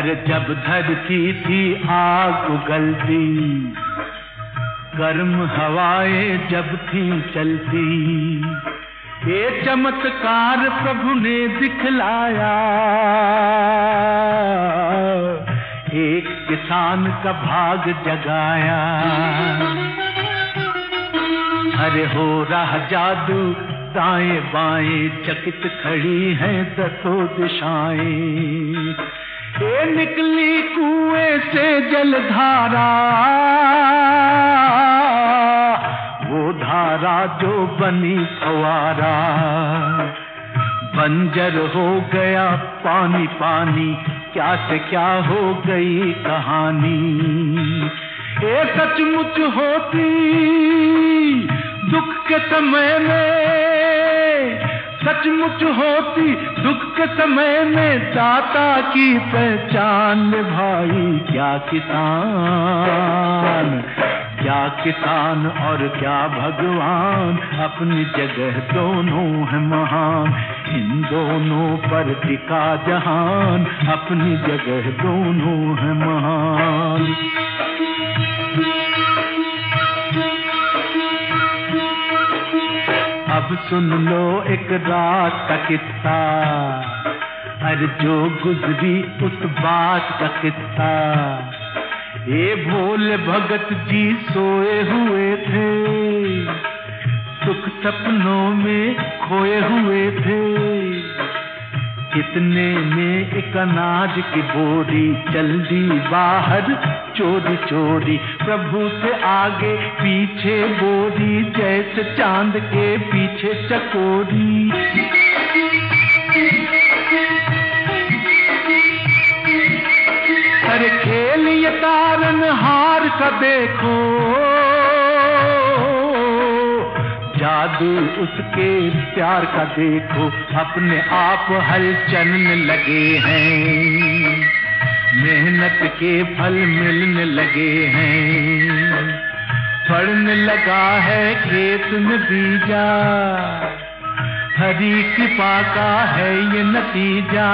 अरे जब धरती थी आग उगलती, गर्म हवाएं जब थी चलती, ये चमत्कार प्रभु ने दिखलाया। एक किसान का भाग जगाया। अरे हो रहा जादू दाएं बाएं, चकित खड़ी हैं दसों दिशाएं। ये निकली कुएं से जलधारा, वो धारा जो बनी फवारा। बंजर हो गया पानी पानी, क्या से क्या हो गई कहानी। ये सचमुच होती दुख के समय में, सचमुच होती दुख के समय में दाता की पहचान भाई। क्या किसान और क्या भगवान, अपनी जगह दोनों है महान। इन दोनों पर टिका जहान, अपनी जगह दोनों है महान। अब सुन लो एक रात का किस्सा, अरे जो गुजरी उस बात का किस्सा। ये भोले भगत जी सोए हुए थे, सुख सपनों में खोए हुए थे। इतने में एक अनाज की बोरी चल दी बाहर चोरी चोरी। प्रभु से आगे पीछे बोरी, जैसे चांद के पीछे चकोरी। अरे खेल ये तारनहार का देखो, जादू उसके प्यार का देखो। अपने आप हल चलने लगे हैं, मेहनत के फल मिलने लगे हैं। पड़ने लगा है खेत में बीजा, हरी कृपा का है ये नतीजा।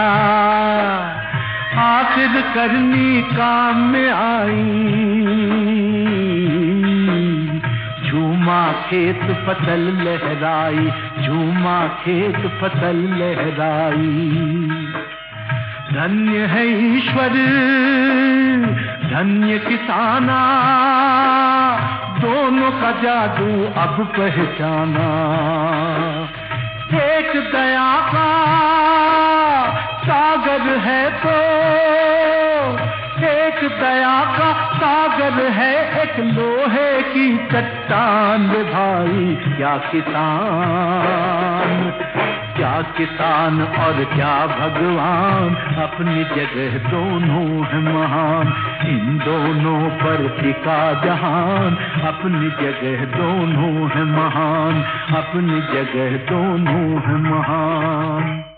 आखिर करनी काम में आई, झूमा खेत फसल लहराई, झूमा खेत फसल लहराई। धन्य है ईश्वर, धन्य किसाना, दोनों का जादू अब पहचाना। एक दया का सागर है तो, एक दया का सागर है, एक लोहे की चट्टान भाई। क्या किसान और क्या भगवान, अपनी जगह दोनों है महान। इन दोनों पर टिका जहान, अपनी जगह दोनों है महान, अपनी जगह दोनों है महान।